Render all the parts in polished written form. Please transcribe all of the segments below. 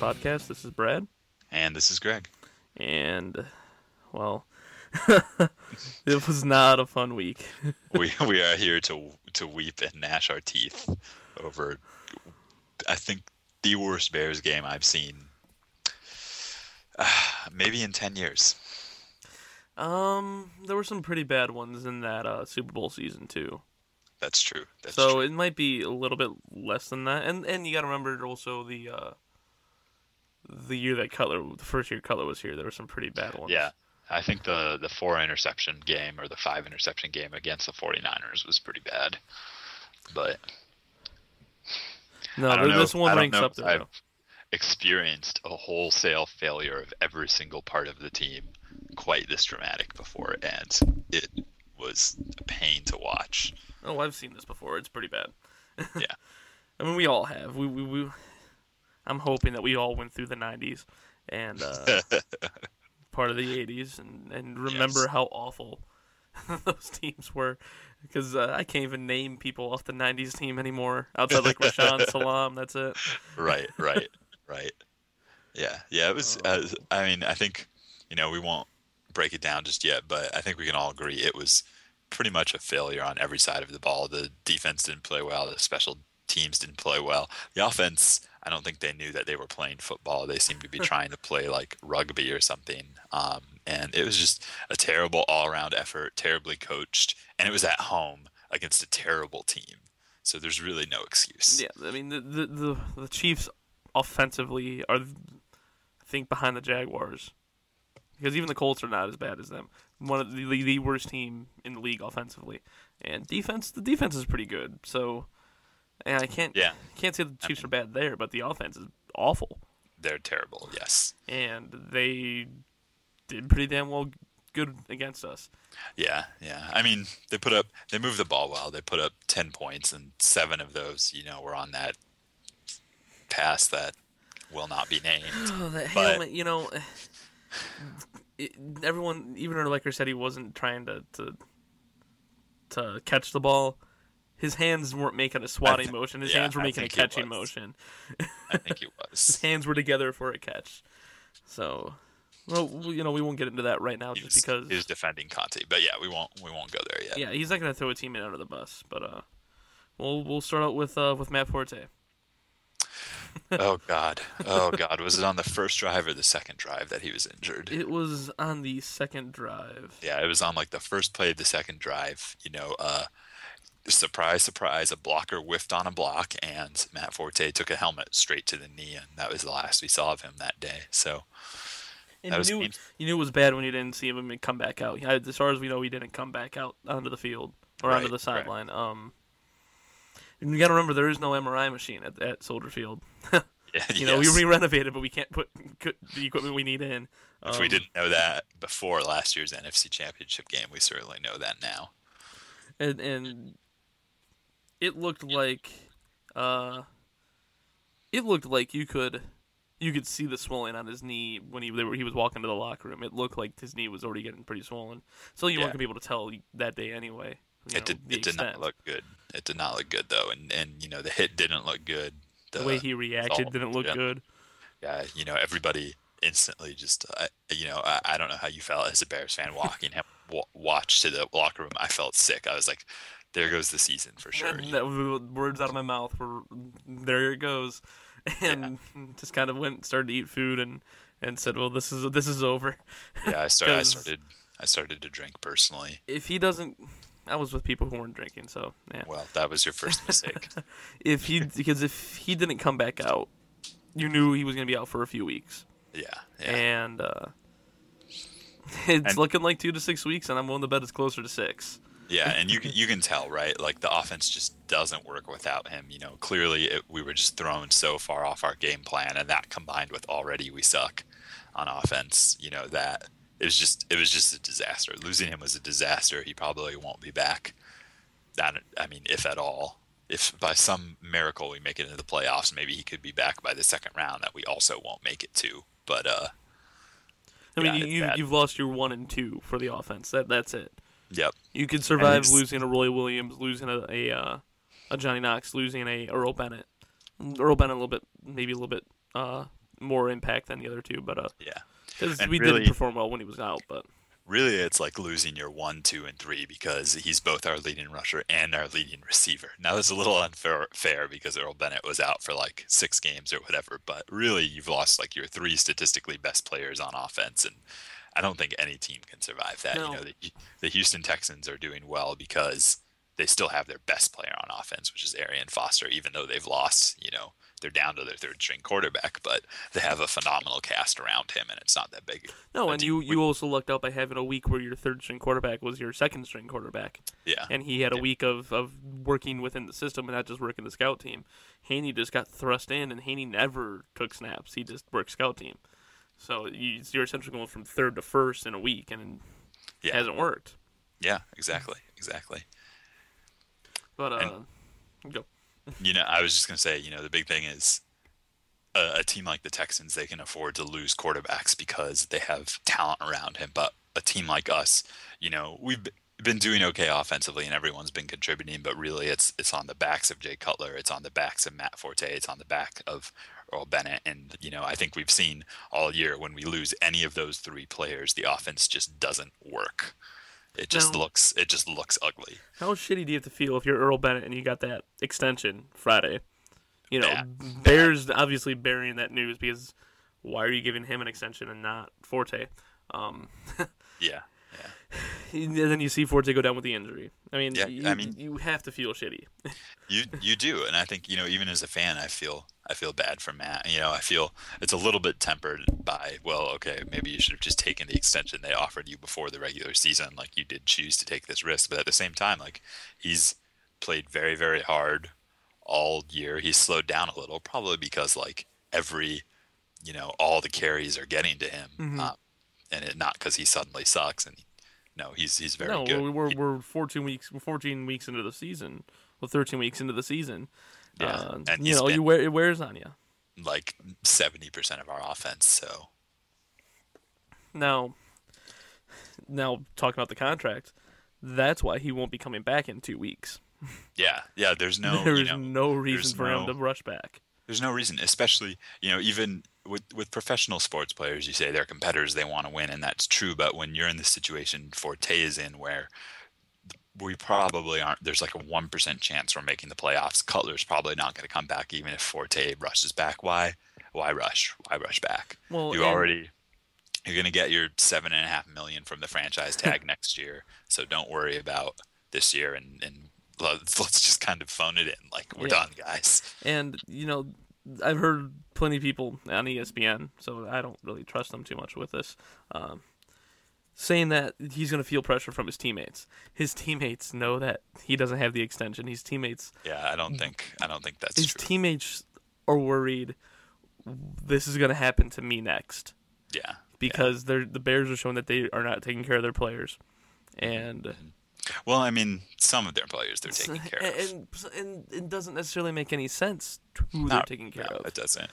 podcast. This is Brad. And this is Greg. And, well, it was not a fun week. We are here to weep and gnash our teeth over, I think, the worst Bears game I've seen maybe in 10 years. There were some pretty bad ones in that Super Bowl season, too. That's true. So it might be a little bit less than that. And you got to remember also the year that the first year Cutler was here, there were some pretty bad ones. Yeah. I think the 4-interception game or the 5-interception game against the 49ers was pretty bad. But no, this one ranks up there. I've experienced a wholesale failure of every single part of the team quite this dramatic before, and it was a pain to watch. Oh, I've seen this before. It's pretty bad. Yeah. I mean, we all have. I'm hoping that we all went through the 90s and part of the 80s and remember how awful those teams were. Because I can't even name people off the 90s team anymore outside like Rashaan Salam. That's it. Right. Yeah. It was. I think we won't break it down just yet, but I think we can all agree it was pretty much a failure on every side of the ball. The defense didn't play well. The special teams didn't play well. The offense, I don't think they knew that they were playing football. They seemed to be trying to play like rugby or something. And it was just a terrible all-around effort, terribly coached, and it was at home against a terrible team. So there's really no excuse. Yeah, I mean the Chiefs offensively are, I think, behind the Jaguars. Because even the Colts are not as bad as them. One of the worst team in the league offensively, and the defense is pretty good. So, and I can't say the Chiefs are bad there, but the offense is awful. They're terrible, yes. And they did pretty damn well good against us. Yeah. I mean, they moved the ball well. They put up 10 points, and 7 of those, were on that pass that will not be named. Oh, that helmet, everyone, even Urlacher said he wasn't trying to catch the ball. His hands weren't making a swatting motion. His hands were making a catching motion. I think he was. His hands were together for a catch. So, well, we won't get into that right now because he was defending Conte. But yeah, we won't go there yet. Yeah, he's not going to throw a teammate under the bus. But we'll start out with Matt Forte. Oh God! Was it on the first drive or the second drive that he was injured? It was on the second drive. Yeah, it was on like the first play of the second drive. Surprise, surprise! A blocker whiffed on a block, and Matt Forte took a helmet straight to the knee, and that was the last we saw of him that day. So, and you knew it was bad when you didn't see him come back out. As far as we know, he didn't come back out onto the field or onto the sideline. Right. And you got to remember, there is no MRI machine at Soldier Field. We renovated, but we can't put the equipment we need in. If we didn't know that before last year's NFC Championship game, we certainly know that now. And it looked like you could see the swelling on his knee when he was walking to the locker room. It looked like his knee was already getting pretty swollen. So you weren't gonna be able to tell that day anyway. It did not look good. It did not look good though, and the hit didn't look good. The way he reacted didn't look good. Yeah, everybody instantly just I don't know how you felt as a Bears fan watch to the locker room. I felt sick. I was like, there goes the season for sure. Words out of my mouth were, there it goes, and just kind of started to eat food and said, well, this is over. Yeah, I started to drink personally. If he doesn't. I was with people who weren't drinking, so yeah. Well, that was your first mistake. If he didn't come back out, you knew he was going to be out for a few weeks. Yeah. And it's looking like 2 to 6 weeks, and I'm willing to bet it's closer to 6. Yeah, and you can tell, right? Like the offense just doesn't work without him. Clearly we were just thrown so far off our game plan, and that combined with already we suck on offense. That. It was just a disaster. Losing him was a disaster. He probably won't be back. If at all. If by some miracle we make it into the playoffs, maybe he could be back by the second round that we also won't make it to. But you've lost your 1 and 2 for the offense. That's it. Yep. You could survive losing a Roy Williams, losing a Johnny Knox, losing a Earl Bennett. Earl Bennett maybe a little bit more impact than the other two, but Yeah. because And we really, didn't perform well when he was out. But really, it's like losing your 1, 2, and 3 because he's both our leading rusher and our leading receiver. Now, it's a little unfair because Earl Bennett was out for like 6 games or whatever, but really, you've lost like your 3 statistically best players on offense, and I don't think any team can survive that. no, You know, the Houston Texans are doing well because they still have their best player on offense, which is Arian Foster, even though they've lost, they're down to their third string quarterback, but they have a phenomenal cast around him, and it's not that big. no, and you also lucked out by having a week where your third string quarterback was your second string quarterback. Yeah. And he had a week of working within the system and not just working the scout team. Haney just got thrust in, and Haney never took snaps. He just worked scout team. So you're essentially going from third to first in a week, and it hasn't worked. Yeah, exactly. But go. I was just going to say, the big thing is a team like the Texans, they can afford to lose quarterbacks because they have talent around him. But a team like us, we've been doing okay offensively and everyone's been contributing, but really it's on the backs of Jay Cutler. It's on the backs of Matt Forte. It's on the back of Earl Bennett. And, I think we've seen all year when we lose any of those 3 players, the offense just doesn't work. It just looks ugly. How shitty do you have to feel if you're Earl Bennett and you got that extension Friday? Bad. Bears obviously burying that news because why are you giving him an extension and not Forte? Yeah. And then you see Forte go down with the injury. I mean, Yeah, you have to feel shitty. You do, and I think even as a fan, I feel bad for Matt. I feel it's a little bit tempered by, well, okay, maybe you should have just taken the extension they offered you before the regular season. Like, you did choose to take this risk, but at the same time, like, he's played very, very hard all year. He's slowed down a little, probably because like all the carries are getting to him, and not because he suddenly sucks. And no, he's very good. No, we're 14 weeks into the season. Well, 13 weeks into the season. Yeah, and it wears on you. Like 70% of our offense. So now talking about the contract, that's why he won't be coming back in 2 weeks. Yeah. There's no no reason for him to rush back. There's no reason, especially even with professional sports players. You say they're competitors, they want to win, and that's true. But when you're in the situation Forte is in, where we probably aren't, there's like a 1% chance we're making the playoffs. Cutler's probably not going to come back, even if Forte rushes back. Why rush? Why rush back? Well, you're going to get your $7.5 million from the franchise tag next year. So don't worry about this year and let's just kind of phone it in. Like, we're done, guys. And, I've heard plenty of people on ESPN, so I don't really trust them too much with this, saying that he's going to feel pressure from his teammates. His teammates know that he doesn't have the extension. His teammates... Yeah, I don't think that's his true. His teammates are worried this is going to happen to me next. Yeah. Because the Bears are showing that they are not taking care of their players. And... Well, I mean, some of their players they're taking care of. And it doesn't necessarily make any sense who they're taking care of. It doesn't.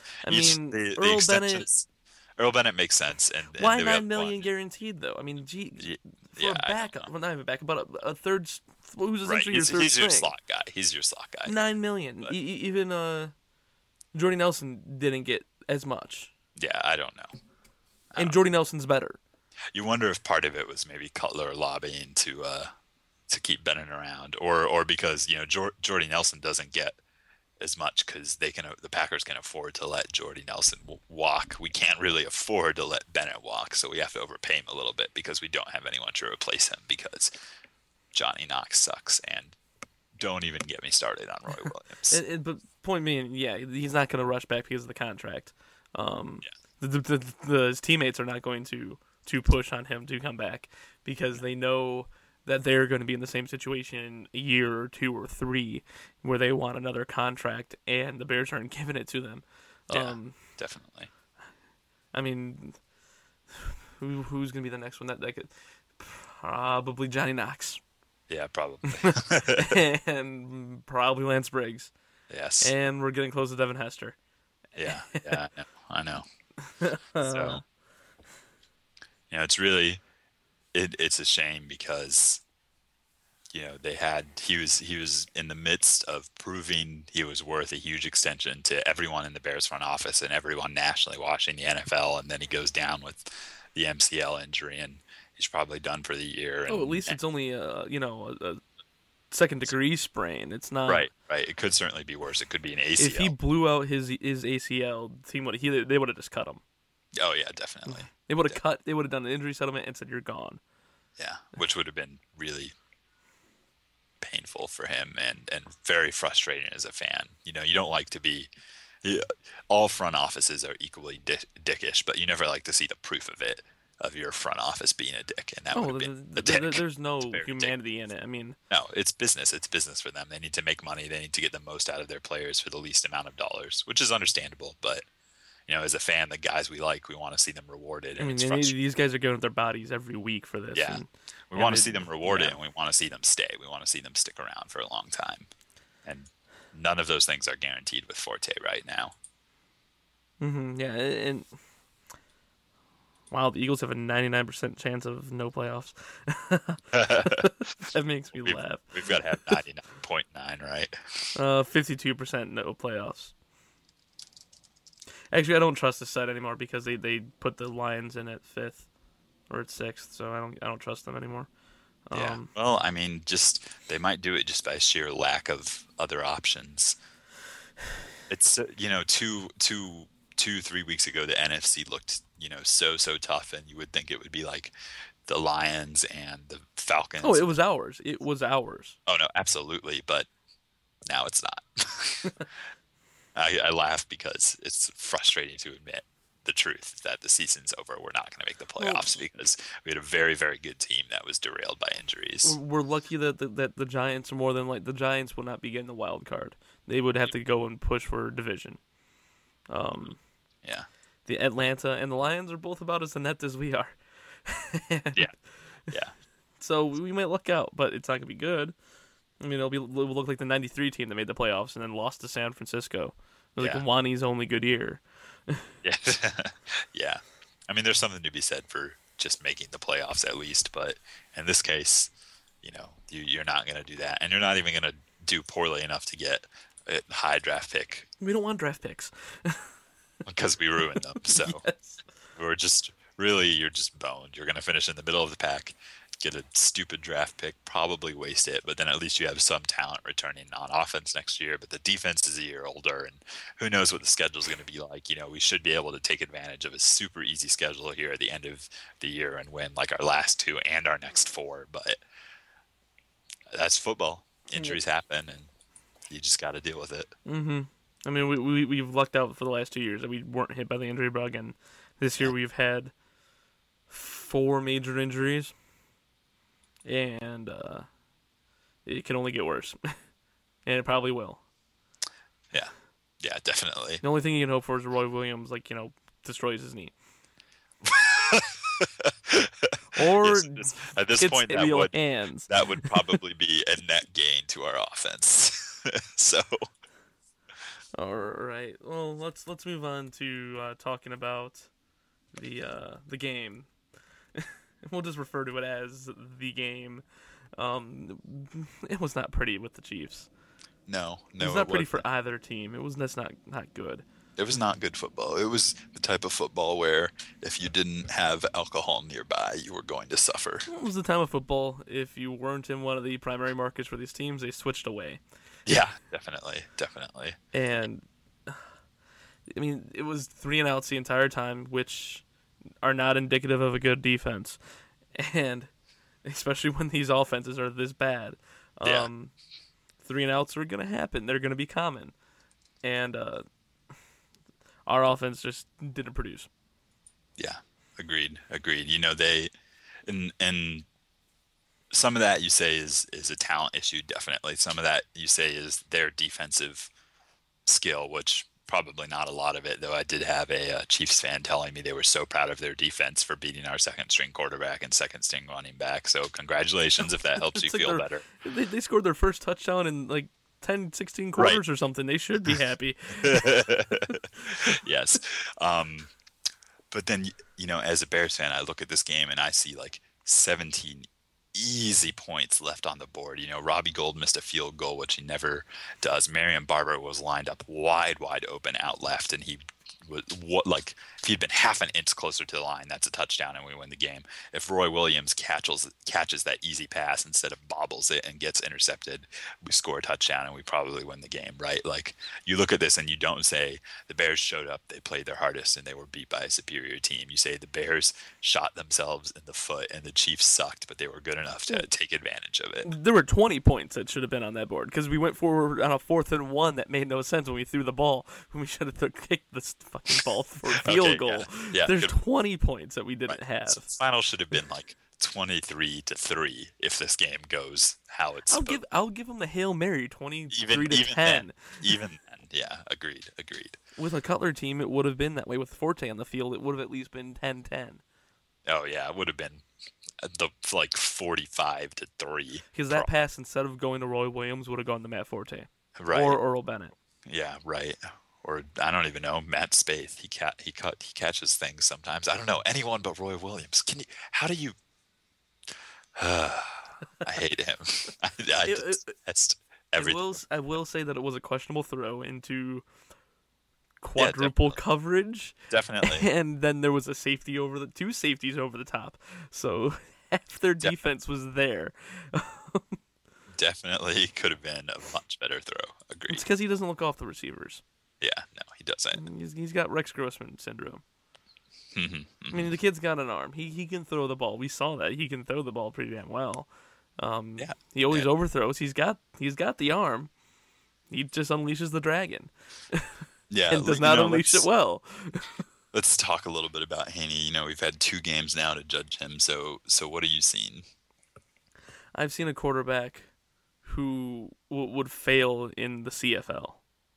Earl Bennett makes sense. And why $9 million guaranteed, though? I mean, a backup. Well, not even a backup, but a third... Who's essentially your third He's string. your slot guy. He's your slot guy. $9 million. Even Jordy Nelson didn't get as much. Yeah, I don't know. And Jordy Nelson's better. You wonder if part of it was maybe Cutler lobbying to keep Bennett around, or because Jordy Nelson doesn't get as much because the Packers can afford to let Jordy Nelson walk. We can't really afford to let Bennett walk, so we have to overpay him a little bit because we don't have anyone to replace him because Johnny Knox sucks. And don't even get me started on Roy Williams. But point being, he's not going to rush back because of the contract. His teammates are not going to push on him to come back because they know that they're going to be in the same situation in a year or 2 or 3 where they want another contract and the Bears aren't giving it to them. Yeah, definitely. I mean, who's going to be the next one? That could probably Johnny Knox. Yeah, probably. And probably Lance Briggs. Yes. And we're getting close to Devin Hester. Yeah, I know. So, it's really... It's a shame because, he was in the midst of proving he was worth a huge extension to everyone in the Bears front office and everyone nationally watching the NFL, and then he goes down with the MCL injury, and he's probably done for the year. Oh, at least it's only a second degree sprain. It's not right. It could certainly be worse. It could be an ACL. If he blew out his ACL, the team they would have just cut him. Oh yeah, definitely. They would have They would have done an injury settlement and said you're gone. Yeah, which would have been really painful for him and very frustrating as a fan. You don't like to be. All front offices are equally dickish, but you never like to see the proof of it, of your front office being a dick, and that would have been a dick. There's no humanity in it. I mean, no, it's business. It's business for them. They need to make money. They need to get the most out of their players for the least amount of dollars, which is understandable. But as a fan, the guys we like, we want to see them rewarded. And these guys are giving up their bodies every week for this. Yeah, we want to see them rewarded, and we want to see them stay. We want to see them stick around for a long time, and none of those things are guaranteed with Forte right now. Yeah, and wow, the Eagles have a 99% chance of no playoffs. That makes me laugh. We've got to have 99.9, right? 52% no playoffs. Actually, I don't trust this side anymore because they put the Lions in at 5th or at 6th, so I don't trust them anymore. Yeah. Well, I mean, they might do it just by sheer lack of other options. It's 3 weeks ago the NFC looked so tough, and you would think it would be like the Lions and the Falcons. Oh, it was ours. Oh no, absolutely, but now it's not. I laugh because it's frustrating to admit the truth that the season's over. We're not going to make the playoffs because we had a very, very good team that was derailed by injuries. We're lucky that the Giants are more than the Giants will not be getting the wild card. They would have to go and push for division. Yeah. The Atlanta and the Lions are both about as inept as we are. Yeah. So we might luck out, but it's not going to be good. I mean, it'll look like the '93 team that made the playoffs and then lost to San Francisco. It was like Wani's only good year. Yeah. Yeah. I mean, there's something to be said for just making the playoffs at least, but in this case, you're not going to do that, and you're not even going to do poorly enough to get a high draft pick. We don't want draft picks. Because we ruined them. So yes. you're just boned. You're going to finish in the middle of the pack, get a stupid draft pick, probably waste it, but then at least you have some talent returning on offense next year. But the defense is a year older, and who knows what the schedule is going to be like. We should be able to take advantage of a super easy schedule here at the end of the year and win like our last 2 and our next 4. But that's football. Injuries happen, and you just got to deal with it. Mm-hmm. I mean, we've lucked out for the last 2 years that we weren't hit by the injury bug, and this year we've had 4 major injuries, and it can only get worse, and it probably will. Yeah, definitely. The only thing you can hope for is Roy Williams, destroys his knee. Or at this point, that would probably be a net gain to our offense. So. All right. Well, let's move on to talking about the game. We'll just refer to it as the game. It was not pretty with the Chiefs. No, it was not pretty for either team. It was just not good. It was not good football. It was the type of football where if you didn't have alcohol nearby, you were going to suffer. It was the time of football. If you weren't in one of the primary markets for these teams, they switched away. Yeah, definitely. And I mean, it was 3 and outs the entire time, which are not indicative of a good defense, and especially when these offenses are this bad. 3 and outs are going to happen. They're going to be common, and our offense just didn't produce. Yeah, agreed. They and some of that you say is a talent issue, definitely. Some of that you say is their defensive skill, which probably not a lot of it, though I did have a Chiefs fan telling me they were so proud of their defense for beating our second-string quarterback and second-string running back. So congratulations if that helps you feel better. They scored their first touchdown in 10, 16 quarters or something. They should be happy. Yes. But then, as a Bears fan, I look at this game and I see 17 easy points left on the board. Robbie Gould missed a field goal, which he never does. Marion Barber was lined up wide open out left, and he was like if he'd been half an inch closer to the line, that's a touchdown, and we win the game. If Roy Williams catches that easy pass instead of bobbles it and gets intercepted, we score a touchdown, and we probably win the game, right? Like you look at this and you don't say the Bears showed up, they played their hardest, and they were beat by a superior team. You say the Bears shot themselves in the foot, and the Chiefs sucked, but they were good enough to take advantage of it. There were 20 points that should have been on that board because we went forward on a 4th and 1 that made no sense when we threw the ball. When we should have kicked this fucking ball for a field goal. Yeah, there's 20 points that we didn't have. So the final should have been like 23-3 if this game goes how it's. I'll give them the Hail Mary 23-10. Even then, yeah, agreed. With a Cutler team, it would have been that way. With Forte on the field, it would have at least been 10-10. Oh yeah, it would have been the 45-3. Because that pass, instead of going to Roy Williams, would have gone to Matt Forte, right, or Earl Bennett. Yeah, right. Or I don't even know, Matt Spaeth. He catches things sometimes. I don't know anyone but Roy Williams. How do you? I hate him. I detest everything. I will say that it was a questionable throw into quadruple coverage. Definitely. And then there was a safety two safeties over the top. So half their defense was there. Definitely could have been a much better throw. Agreed. It's because he doesn't look off the receivers. Yeah, no, he doesn't. He's got Rex Grossman syndrome. Mm-hmm. I mean, the kid's got an arm. He can throw the ball. We saw that. He can throw the ball pretty damn well. He always overthrows. He's got the arm. He just unleashes the dragon. Yeah, and does not unleash it well. Let's talk a little bit about Haney. We've had 2 games now to judge him. So what have you seen? I've seen a quarterback who would fail in the CFL.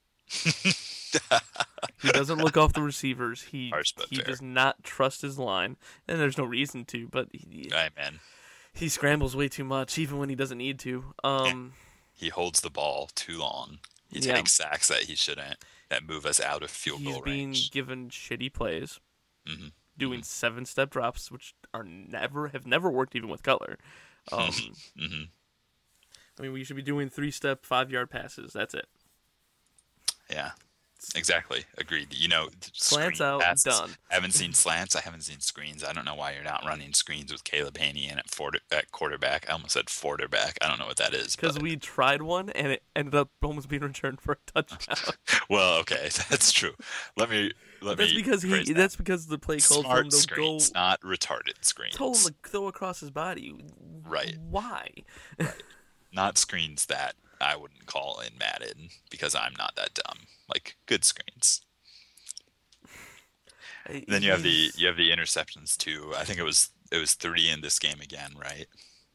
He doesn't look off the receivers. He does not trust his line, and there's no reason to. But he scrambles way too much, even when he doesn't need to. He holds the ball too long. He takes sacks that he shouldn't, that move us out of field goal range. He's being given shitty plays, doing 7-step drops, which have never worked even with Cutler. I mean, we should be doing 3-step, 5-yard passes. That's it. Yeah, exactly. Agreed. Slants out, passes. done. I haven't seen slants. I haven't seen screens. I don't know why you're not running screens with Caleb Haney in at quarterback. I almost said quarterback. I don't know what that is. Because we tried one, and it ended up almost being returned for a touchdown. Well, okay, that's true. That's because the play called for him to screens, go. Not retarded screens. Told him to throw across his body. Right. Why? Right. Not screens that I wouldn't call in Madden because I'm not that dumb. Like good screens. Then you have the interceptions too. I think it was 3 in this game again, right?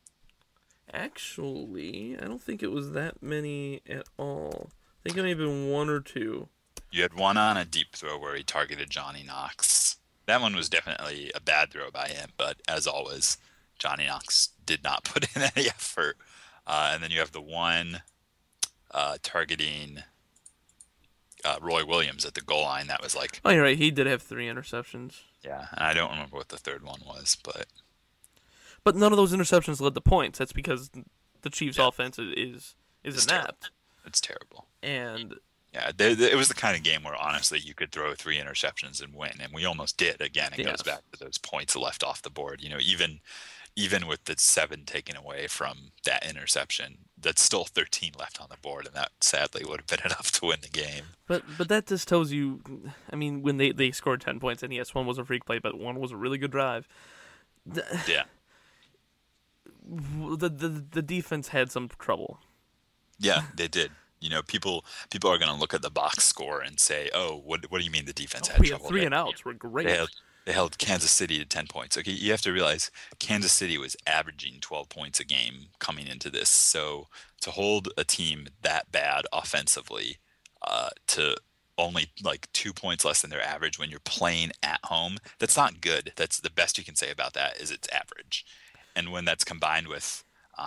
Actually, I don't think it was that many at all. I think it may have been 1 or 2. You had one on a deep throw where he targeted Johnny Knox. That one was definitely a bad throw by him, but as always, Johnny Knox did not put in any effort. And then you have the one targeting Roy Williams at the goal line. That was like... Oh, you're right. He did have 3 interceptions. Yeah, and I don't remember what the third one was, but... But none of those interceptions led to points. That's because the Chiefs' offense is inept. It's terrible. And... Yeah, it was the kind of game where, honestly, you could throw 3 interceptions and win, and we almost did. Again, it goes back to those points left off the board. Even with the 7 taken away from that interception, that's still 13 left on the board, and that sadly would have been enough to win the game. But that just tells you, I mean, when they scored 10 points, and yes, 1 was a freak play, but 1 was a really good drive. Yeah. The defense had some trouble. Yeah, they did. People are going to look at the box score and say, "Oh, what do you mean the defense had trouble?" 3 and outs were great. They held Kansas City to 10 points. Okay, you have to realize Kansas City was averaging 12 points a game coming into this. So to hold a team that bad offensively to only like 2 points less than their average when you're playing at home, that's not good. That's the best you can say about that is it's average. And when that's combined with,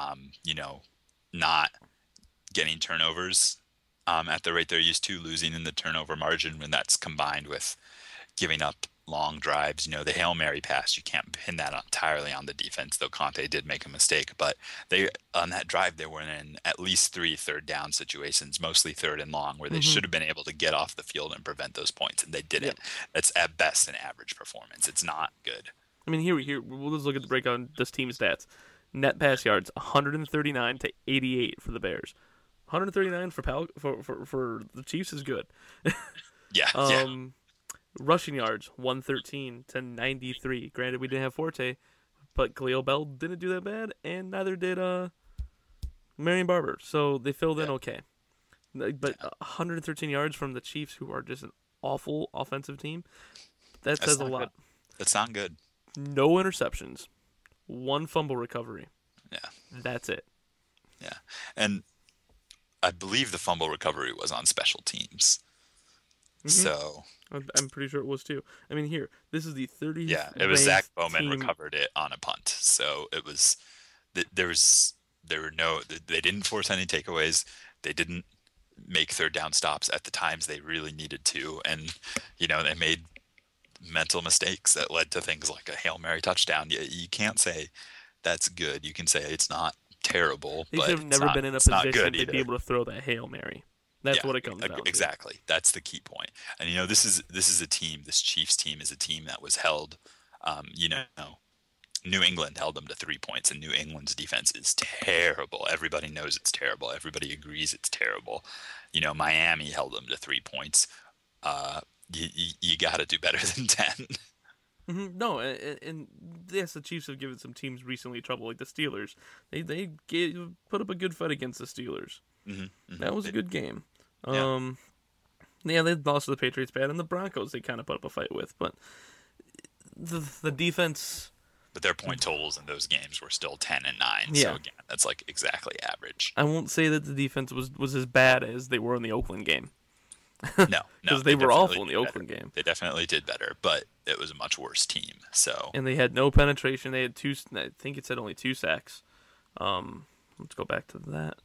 not getting turnovers at the rate they're used to, losing in the turnover margin, when that's combined with giving up long drives. The Hail Mary pass, you can't pin that entirely on the defense, though Conte did make a mistake. But they on that drive, they were in at least 3 third down situations, mostly third and long, where they Mm-hmm. should have been able to get off the field and prevent those points, and they Yep. didn't. That's at best an average performance. It's not good. I mean, here we'll just look at the breakdown of this team stats. Net pass yards 139 to 88 for the Bears. 139 for the Chiefs is good. Yeah, yeah. Rushing yards 113 to 93. Granted, we didn't have Forte, but Khalil Bell didn't do that bad, and neither did Marion Barber. So they filled in okay. But 113 yards from the Chiefs, who are just an awful offensive team, that That's says a not lot. good. That's not good. No interceptions, 1 fumble recovery. Yeah, That's it. yeah. And I believe the fumble recovery was on special teams. Mhm. So I'm pretty sure it was too. I mean, here, this is the 30th. yeah, it was Zach ranked Bowman team. recovered it on a punt. So it was they didn't force any takeaways. They didn't make third down stops at the times they really needed to, and they made mental mistakes that led to things like a Hail Mary touchdown. You can't say that's good. You can say it's not terrible, They but should have never been in a it's not position good to be either. able to throw that Hail Mary. That's Yeah, what it comes down to. exactly. That's the key point. And this is a team. This Chiefs team is a team that was held. New England held them to 3 points, and New England's defense is terrible. Everybody knows it's terrible. Everybody agrees it's terrible. Miami held them to 3 points. You got to do better than 10. No, and yes, the Chiefs have given some teams recently trouble, like the Steelers. They put up a good fight against the Steelers. Mm-hmm. That was a good game. Yeah. They lost to the Patriots bad, and the Broncos they kind of put up a fight with, but the defense. But their point totals in those games were still 10 and 9. Yeah. So again, that's like exactly average. I won't say that the defense was as bad as they were in the Oakland game. No, Because they were definitely awful in the did Oakland better. game. They definitely did better, but it was a much worse team. So And they had no penetration. They had I think it said only 2 sacks. Let's go back to that.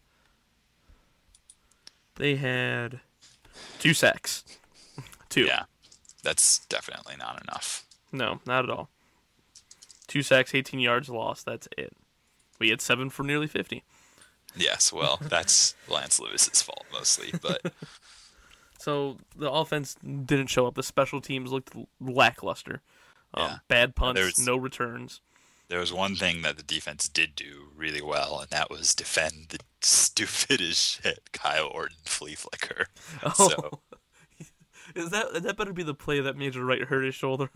They had 2 sacks. 2. yeah, that's definitely not enough. No, not at all. 2 sacks, 18 yards lost. That's it. We had 7 for nearly 50. Yes, well, that's Lance Lewis's fault mostly, but So the offense didn't show up. The special teams looked lackluster. Yeah. Bad punts, There's- no returns. there was one thing that the defense did do really well, and that was defend the stupid as shit Kyle Orton flea flicker. Oh, So is that better be the play that Major Wright hurt his shoulder?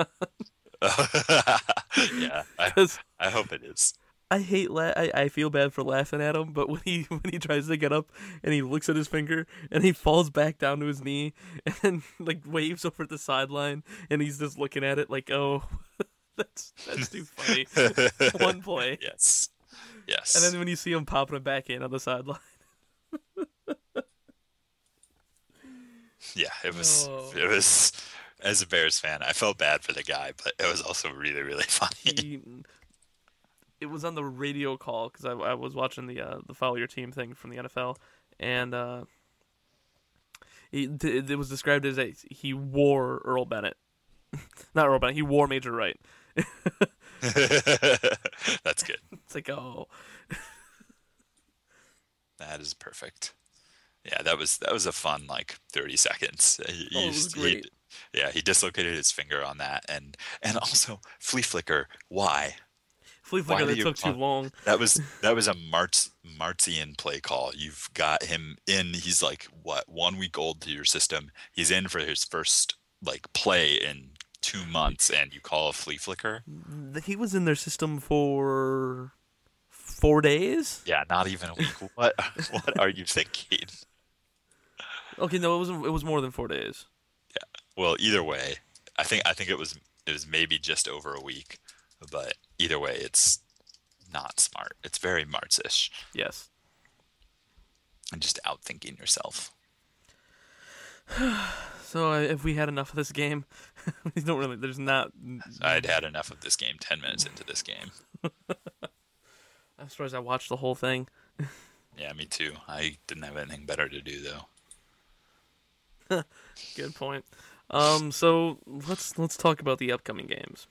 yeah, Because I hope it is. I hate I feel bad for laughing at him, but when he tries to get up and he looks at his finger and he falls back down to his knee and like waves over the sideline and he's just looking at it like, oh, that's too funny. One play, Yes. Yes. and then when you see him popping it back in on the sideline, yeah, it was Oh. it was as a Bears fan, I felt bad for the guy, but it was also really, really funny. it was on the radio call because I was watching the Follow Your Team thing from the NFL, and it was described as he wore Earl Bennett, not Earl Bennett. He wore Major Wright. That's good. It's like, oh, That is perfect. Yeah, that was a fun like 30 seconds. it was great. He dislocated his finger on that, and also flea flicker. Why? flea Why flicker do that you took too pump- long. That was a Martian play call. You've got him in. He's like what 1 week old to your system. He's in for his first like play in 2 months, and you call a flea flicker? He was in their system for 4 days. Yeah, not even a week. What are you thinking? Okay, no, it was more than 4 days. Well, either way, I think it was maybe just over a week, but either way, it's not smart. It's very Martz-ish, Yes. and just outthinking yourself. So if we had enough of this game, we don't really. There's not. I'd had enough of this game 10 minutes into this game. I'm surprised I watched the whole thing. Yeah, me too. I didn't have anything better to do though. Good point. So let's talk about the upcoming games.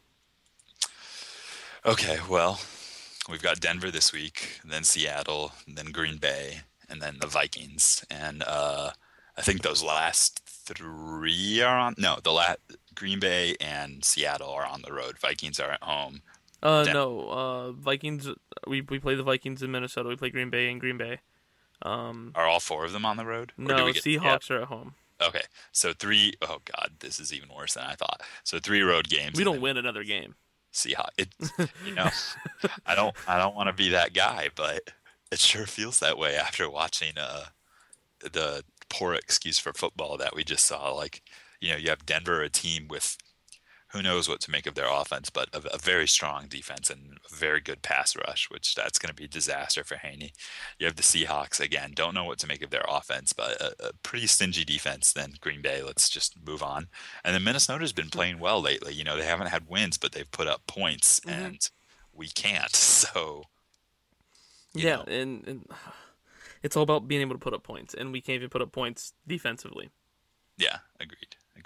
Okay, well, we've got Denver this week, then Seattle, then Green Bay, and then the Vikings. And I think those last three are on. No, Green Bay and Seattle are on the road. Vikings are at home. No. Vikings. We play the Vikings in Minnesota. We play Green Bay in Green Bay. Are all four of them on the road, or do No, we get Seattle? Seahawks are at home. Okay, so three oh God, this is even worse than I thought. So three road games. We and don't then win another game. Seahawks. You know, I don't want to be that guy, but it sure feels that way after watching the poor excuse for football that we just saw. Like, you have Denver, a team with who knows what to make of their offense, but a very strong defense and a very good pass rush, which that's going to be a disaster for Haney. You have the Seahawks, again, don't know what to make of their offense, but a pretty stingy defense. Then Green Bay, let's just move on. And then Minnesota's been playing well lately. They haven't had wins, but they've put up points, and we can't. So, Yeah, and it's all about being able to put up points, and we can't even put up points defensively. Yeah, agreed.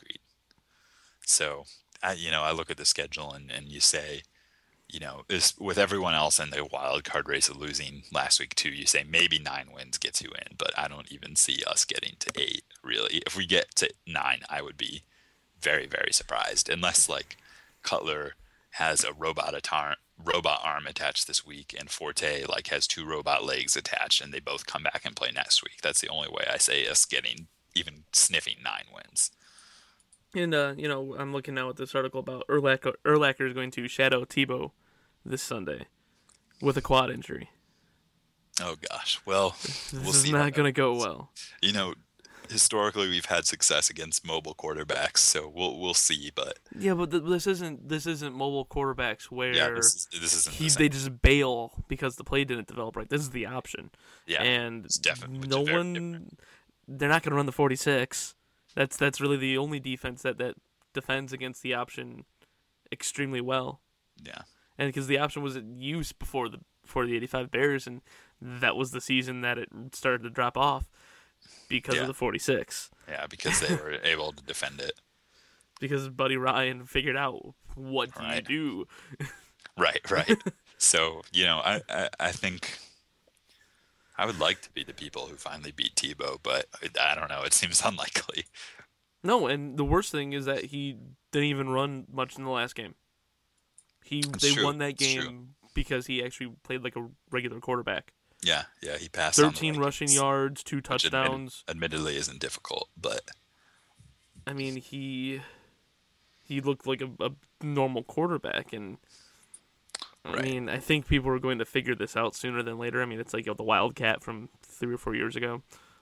So, I look at the schedule and you say, with everyone else in the wild card race of losing last week too, you say maybe 9 wins gets you in, but I don't even see us getting to 8 really. If we get to 9, I would be very, very surprised, unless like Cutler has a robot arm attached this week, and Forte like has 2 robot legs attached, and they both come back and play next week. That's the only way I say us getting even sniffing 9 wins. And I'm looking now at this article about Urlacher is going to shadow Tebow this Sunday with a quad injury. Oh gosh, well, we'll see. This is not going to go well. Historically we've had success against mobile quarterbacks, so we'll see. But yeah, but this isn't mobile quarterbacks where this isn't they just bail because the play didn't develop right. This is the option. Yeah, and it's definitely no one. They're not going to run the 46. That's really the only defense that defends against the option extremely well. Yeah, and because the option was in use before the 85 Bears, and that was the season that it started to drop off because of the 46. Yeah, because they were able to defend it. Because Buddy Ryan figured out what do you do. Right. So I think I would like to be the people who finally beat Tebow, but I don't know. It seems unlikely. No, and the worst thing is that he didn't even run much in the last game. They won that game because he actually played like a regular quarterback. Yeah, he passed 13 rushing yards, 2 touchdowns. Admittedly isn't difficult, but I mean, he looked like a normal quarterback, and I mean, I think people are going to figure this out sooner than later. I mean, it's like the Wildcat from 3 or 4 years ago.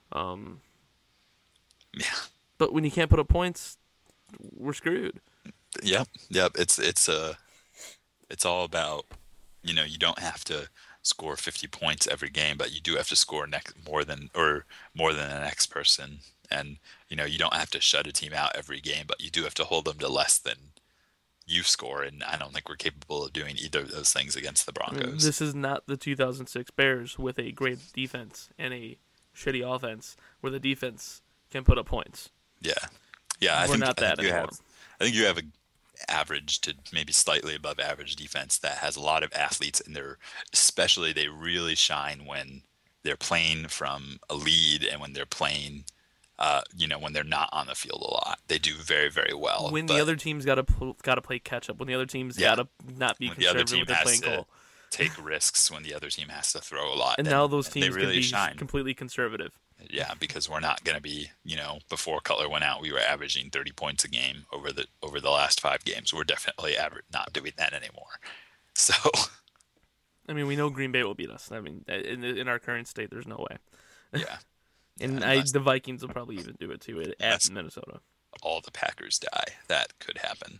Yeah. But when you can't put up points, we're screwed. Yep. It's all about, you don't have to score 50 points every game, but you do have to score more than the next person. And, you don't have to shut a team out every game, but you do have to hold them to less than you score, and I don't think we're capable of doing either of those things against the Broncos. This is not the 2006 Bears with a great defense and a shitty offense where the defense can put up points. Yeah. I think not that anymore. I think you have an average to maybe slightly above average defense that has a lot of athletes in there. Especially they really shine when they're playing from a lead and when they're playing when they're not on the field a lot. They do very, very well. When the other team's got to play catch up. When the other team's got to not be conservative with their playing call. Take risks when the other team has to throw a lot. And now those teams really can be shine. Completely conservative. Yeah, because we're not going to be, before Cutler went out, we were averaging 30 points a game over the last 5 games. We're definitely not doing that anymore. So, I mean, we know Green Bay will beat us. I mean, in our current state, there's no way. Yeah. And the Vikings will probably even do it too at Minnesota. All the Packers die. That could happen.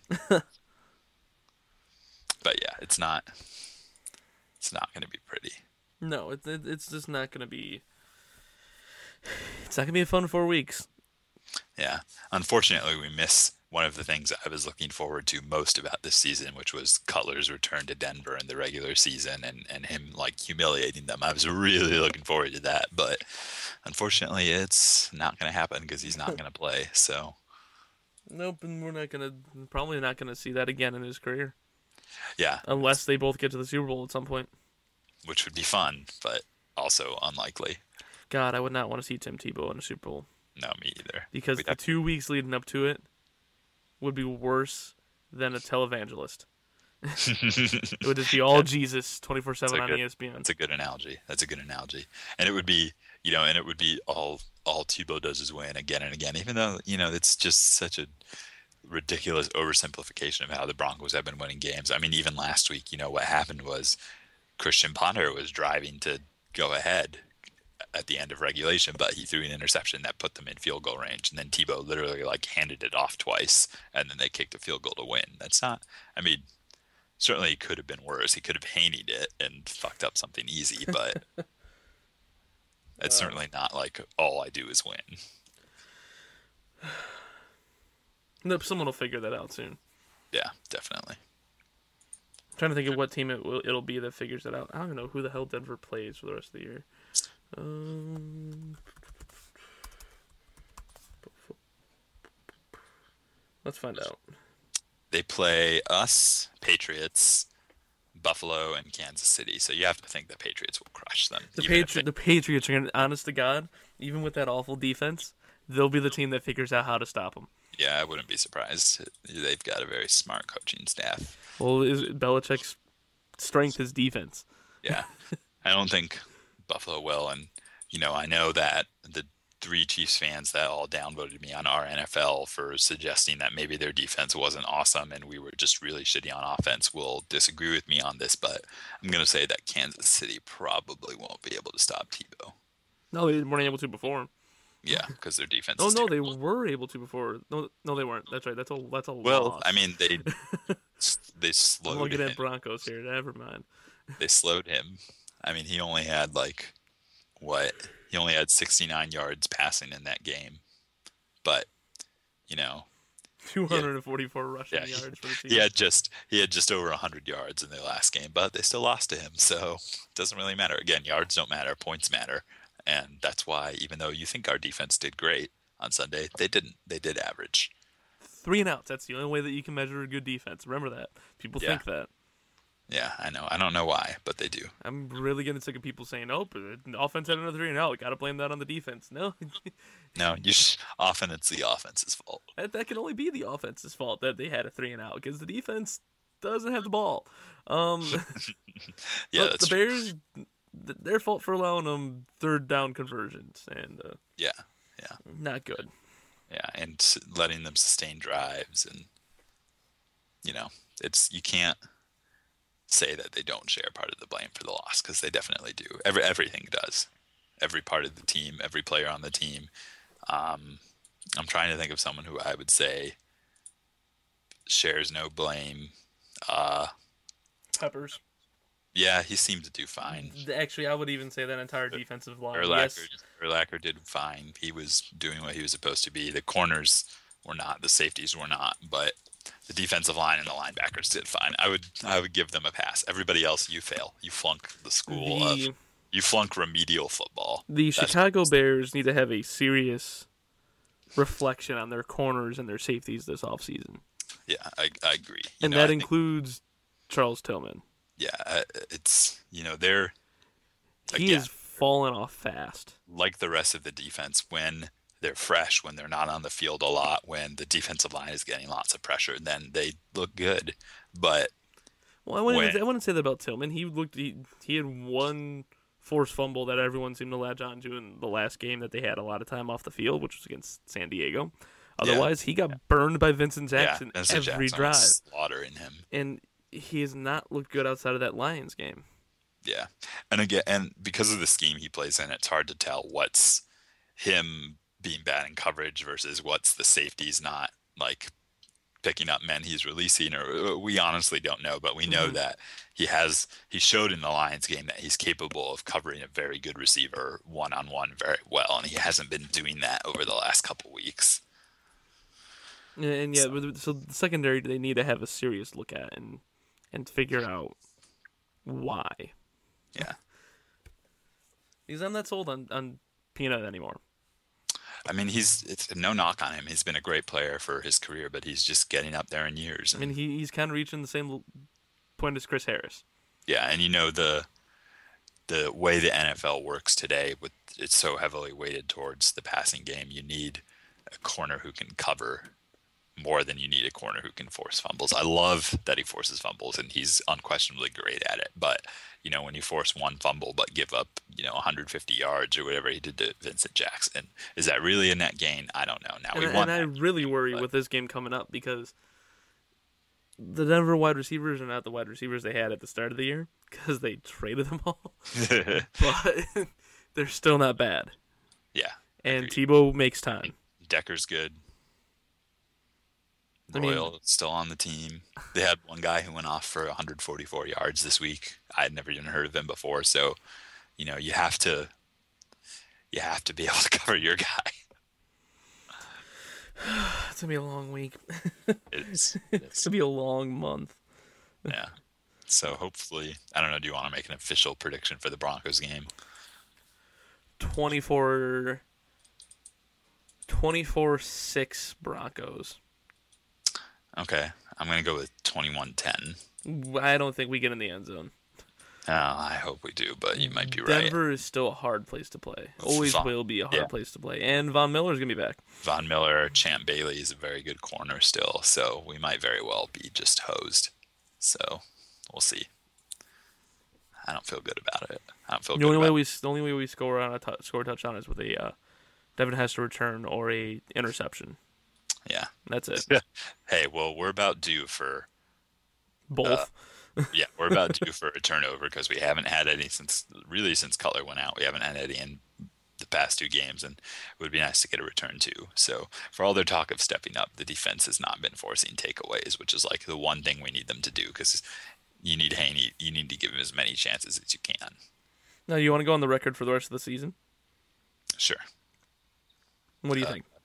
But yeah, it's not going to be pretty. No, it's just not going to be. It's not going to be a fun 4 weeks. Yeah. Unfortunately, we miss one of the things I was looking forward to most about this season, which was Cutler's return to Denver in the regular season and him like humiliating them. I was really looking forward to that, but unfortunately it's not going to happen because he's not going to play. So Nope, and probably not gonna see that again in his career, Yeah, unless they both get to the Super Bowl at some point. which would be fun, but also unlikely. God, I would not want to see Tim Tebow in a Super Bowl No, me either. because We'd the have 2 weeks leading up to it would be worse than a televangelist. It would just be all Jesus 24/7 on ESPN. That's a good analogy. And it would be, and it would be all Tebow does is win again and again, even though, it's just such a ridiculous oversimplification of how the Broncos have been winning games. I mean, even last week, what happened was Christian Ponder was driving to go ahead at the end of regulation, but he threw an interception that put them in field goal range. And then Tebow literally handed it off twice, and then they kicked a field goal to win. That's not, I mean, certainly it could have been worse. He could have haneyed it and fucked up something easy, but it's certainly not all I do is win. Nope, someone will figure that out soon. Yeah, definitely. I'm trying to think of what team it'll be that figures that out. I don't even know who the hell Denver plays for the rest of the year. Let's find out. They play us, Patriots, Buffalo, and Kansas City. So you have to think the Patriots will crush them. The Patriots are going to, honest to God, even with that awful defense, they'll be the team that figures out how to stop them. Yeah, I wouldn't be surprised. They've got a very smart coaching staff. Well, Belichick's strength is defense. Yeah. I don't think Buffalo will. And, I know that the 3 Chiefs fans that all downvoted me on our NFL for suggesting that maybe their defense wasn't awesome and we were just really shitty on offense will disagree with me on this, but I'm going to say that Kansas City probably won't be able to stop Tebow. No, they weren't able to before. Yeah, because their defense is terrible. They were able to before. No, they weren't. That's right. That's a Well, loss. I mean, they slowed him. I'm looking at Broncos here. Never mind. They slowed him. I mean, he only had he only had 69 yards passing in that game. But, 244 rushing yards for the season. He had just over 100 yards in their last game, but they still lost to him. So it doesn't really matter. Again, yards don't matter, points matter. And that's why, even though you think our defense did great on Sunday, they didn't. They did average. 3 and outs. That's the only way that you can measure a good defense. Remember that. People think that. Yeah, I know. I don't know why, but they do. I'm really getting sick of people saying, "Oh, the offense had another 3 and out. Got to blame that on the defense." No. No, often it's the offense's fault. That can only be the offense's fault that they had a 3 and out because the defense doesn't have the ball. Yeah, that's the Bears. Their fault for allowing them 3rd down conversions and yeah, not good. Yeah, and letting them sustain drives, and you can't say that they don't share part of the blame for the loss because they definitely do. Everything does. Every part of the team, every player on the team. I'm trying to think of someone who I would say shares no blame. Peppers. Yeah, he seemed to do fine. Actually, I would even say that entire defensive line. Urlacher did fine. He was doing what he was supposed to be. The corners were not. The safeties were not. But the defensive line and the linebackers did fine. I would give them a pass. Everybody else, you fail. You flunk the school of. You flunk remedial football. The Chicago Bears need to have a serious reflection on their corners and their safeties this offseason. Yeah, I agree. And that includes Charles Tillman. Yeah, it's he is falling off fast. Like the rest of the defense, when they're fresh, when they're not on the field a lot, when the defensive line is getting lots of pressure, then they look good. But I wouldn't say that about Tillman. He had one forced fumble that everyone seemed to latch on to in the last game that they had a lot of time off the field, which was against San Diego. Otherwise, he got burned by Vincent Jackson every drive. Slaughtering him. And he has not looked good outside of that Lions game. Yeah. And because of the scheme he plays in, it's hard to tell what's him being bad in coverage versus what's the safeties not picking up men he's releasing, or we honestly don't know, but we know that he showed in the Lions game that he's capable of covering a very good receiver one-on-one very well, and he hasn't been doing that over the last couple weeks. And so the secondary they need to have a serious look at and figure out why. Yeah. Because I'm not sold on Peanut anymore. I mean, it's no knock on him. He's been a great player for his career, but he's just getting up there in years. I mean, And he's kind of reaching the same point as Chris Harris. yeah, and you know the way the NFL works today, with it's so heavily weighted towards the passing game, you need a corner who can cover more than you need a corner who can force fumbles. I love that he forces fumbles, and he's unquestionably great at it. But you know, when you force one fumble but give up, 150 yards or whatever he did to Vincent Jackson, is that really a net gain? I don't know. Now And I really worry with this game coming up because the Denver wide receivers are not the wide receivers they had at the start of the year because they traded them all. But they're still not bad. Yeah. And agreed. Tebow makes time. Decker's good. I mean- Royal still on the team. They had one guy who went off for 144 yards this week. I had never even heard of him before. So, you have to be able to cover your guy. It's going to be a long week. It's It's going to be a long month. yeah. So hopefully, I don't know. Do you want to make an official prediction for the Broncos game? 24-6 Broncos. Okay, I'm gonna go with 21-10. I don't think we get in the end zone. Oh, I hope we do, but you might be right. Denver is still a hard place to play. Always will be a hard place to play. And Von Miller's going to be back. Von Miller, Champ Bailey is a very good corner still, so we might very well be just hosed. So we'll see. I don't feel good about it. I don't feel The good only about way we score on score a touchdown is with a Devin Hester return or a interception. Yeah. That's it. Hey, well, we're about due for Both. we're about due for a turnover because we haven't had any since Cutler went out. We haven't had any in the past two games, and it would be nice to get a return too. So for all their talk of stepping up, the defense has not been forcing takeaways, which is like the one thing we need them to do because you need Haney. You need to give him as many chances as you can. Now, you want to go on the record for the rest of the season? Sure. What do you think?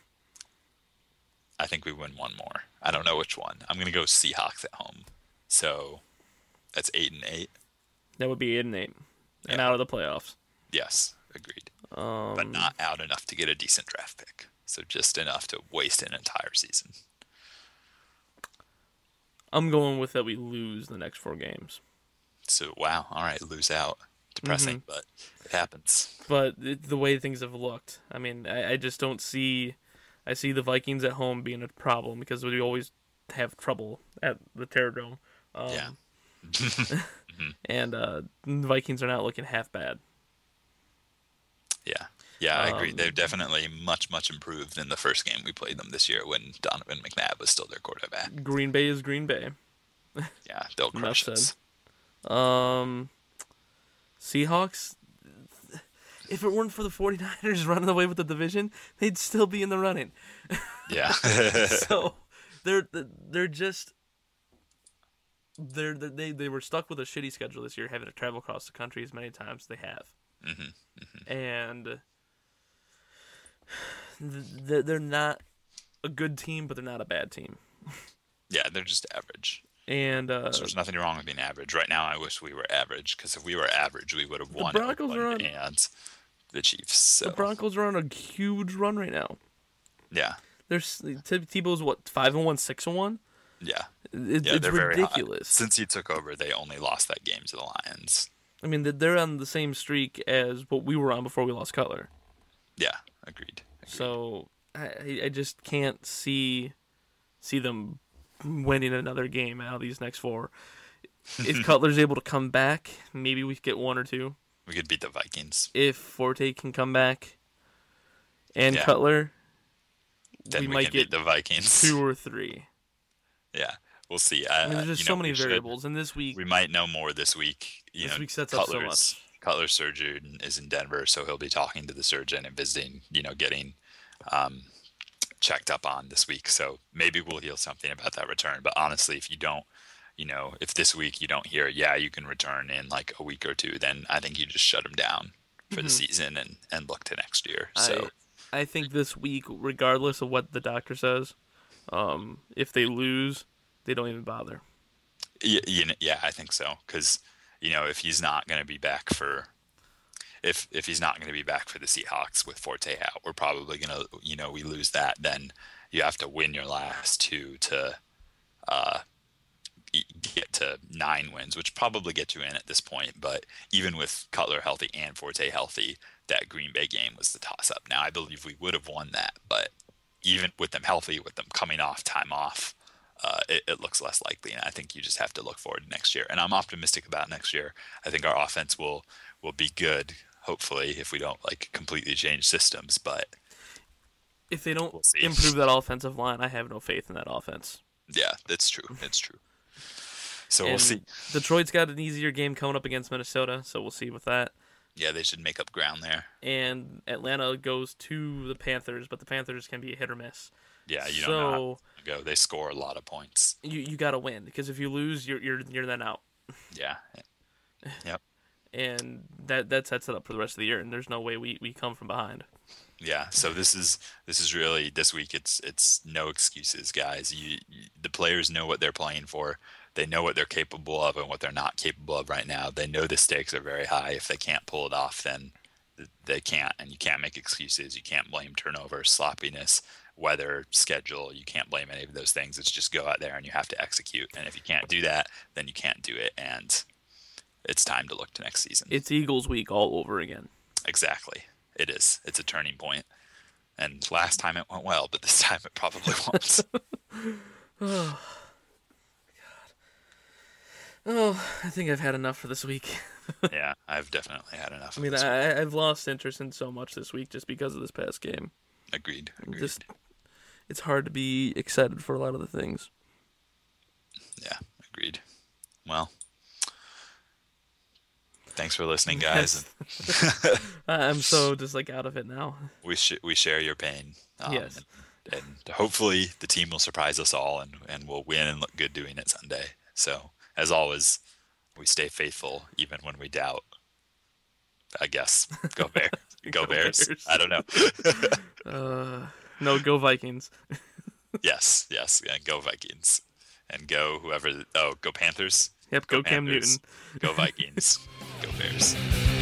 I think we win one more. I don't know which one. I'm going to go Seahawks at home. So that's 8-8. That would be 8-8 and Yeah. out of the playoffs. Yes, agreed. But not out enough to get a decent draft pick. So just enough to waste an entire season. I'm going with that we lose the next 4 games. So, wow. All right, lose out. Depressing, but it happens. But the way things have looked, I mean, I just don't see. I see the Vikings at home being a problem because we always have trouble at the Terrordome. Yeah. And the Vikings are not looking half bad. Yeah. Yeah, I agree. They've definitely much, much improved in the first game we played them this year when Donovan McNabb was still their quarterback. Green Bay is Green Bay. Yeah, they'll crush Enough us. Seahawks, if it weren't for the 49ers running away with the division, they'd still be in the running. Yeah. So they were stuck with a shitty schedule this year, having to travel across the country as many times as they have. And they're not a good team, but they're not a bad team. Yeah, they're just average. And So there's nothing wrong with being average. Right now, I wish we were average because if we were average, we would have won Broncos are Oakland and the Chiefs. So. the Broncos are on a huge run right now. Yeah. There's Tebow's 5-1, 6-1. Yeah. It's they're very hot. ridiculous. Since he took over, they only lost that game to the Lions. I mean, they're on the same streak as what we were on before we lost Cutler. Yeah, agreed. So I just can't see them winning another game out of these next 4. If Cutler's able to come back, maybe we get 1 or 2. We could beat the Vikings. If Forte can come back and Yeah. Cutler, Then we might can get beat the Vikings. 2 or 3. Yeah, we'll see. I mean, there's just so many variables. And this week, We might know more this week. This week sets up so much. Cutler's surgeon is in Denver, so he'll be talking to the surgeon and visiting, getting checked up on this week. So maybe we'll hear something about that return. But honestly, if you don't, if this week you don't hear, you can return in like a week or 2, then I think you just shut him down for the season and look to next year. So I think this week, regardless of what the doctor says, if they lose, they don't even bother. yeah, I think so. Because, if he's not going to be back for, if he's not going to be back for the Seahawks with Forte out, we're probably going to, we lose that. Then you have to win your last two to get to 9 wins, which probably get you in at this point. But even with Cutler healthy and Forte healthy, that Green Bay game was the toss-up. Now, I believe we would have won that, but even with them healthy, with them coming off time off, it looks less likely. And I think you just have to look forward to next year. And I'm optimistic about next year. I think our offense will be good, hopefully, if we don't completely change systems. But if they don't improve that offensive line, I have no faith in that offense. Yeah, it's true. It's true. So and we'll see. Detroit's got an easier game coming up against Minnesota, so we'll see with that. Yeah, they should make up ground there. And Atlanta goes to the Panthers, but the Panthers can be a hit or miss. Yeah, you don't know how to go. They score a lot of points. You got to win, because if you lose, you're then out. Yeah. Yep. And that sets it up for the rest of the year, and there's no way we come from behind. Yeah, so this is really this week. It's no excuses, guys. The players know what they're playing for. They know what they're capable of and what they're not capable of right now. They know the stakes are very high. If they can't pull it off, then they can't. And you can't make excuses. You can't blame turnover, sloppiness, weather, schedule. You can't blame any of those things. It's just go out there and you have to execute. And if you can't do that, then you can't do it. And it's time to look to next season. It's Eagles week all over again. Exactly. It is. It's a turning point. And last time it went well, but this time it probably won't. Oh, God. Oh, I think I've had enough for this week. Yeah, I've definitely had enough. I mean, I've lost interest in so much this week just because of this past game. Agreed. It's hard to be excited for a lot of the things. Yeah, agreed. Well, thanks for listening, guys. I'm so just out of it now. We share your pain. Yes. And hopefully the team will surprise us all and we'll win and look good doing it Sunday. So, as always, we stay faithful even when we doubt. I guess. Go Bears. Go Bears. I don't know. No, go Vikings. Yes. And go Vikings. And go whoever. Go Panthers. Yep, go Cam Newton. Go Vikings. Go Bears.